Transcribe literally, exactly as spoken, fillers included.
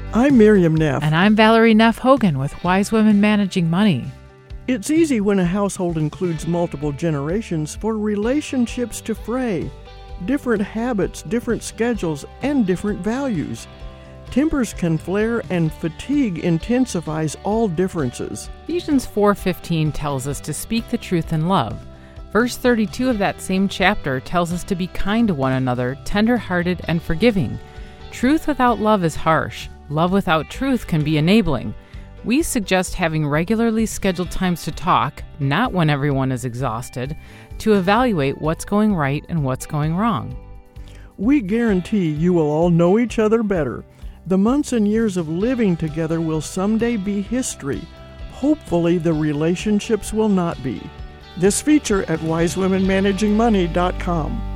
I'm Miriam Neff. And I'm Valerie Neff Hogan with Wise Women Managing Money. It's easy when a household includes multiple generations for relationships to fray. Different habits, different schedules, and different values. Tempers can flare and fatigue intensifies all differences. Ephesians four fifteen tells us to speak the truth in love. Verse thirty-two of that same chapter tells us to be kind to one another, tender-hearted and forgiving. Truth without love is harsh. Love without truth can be enabling. We suggest having regularly scheduled times to talk, not when everyone is exhausted, to evaluate what's going right and what's going wrong. We guarantee you will all know each other better. The months and years of living together will someday be history. Hopefully, the relationships will not be. This feature at wise women managing money dot com.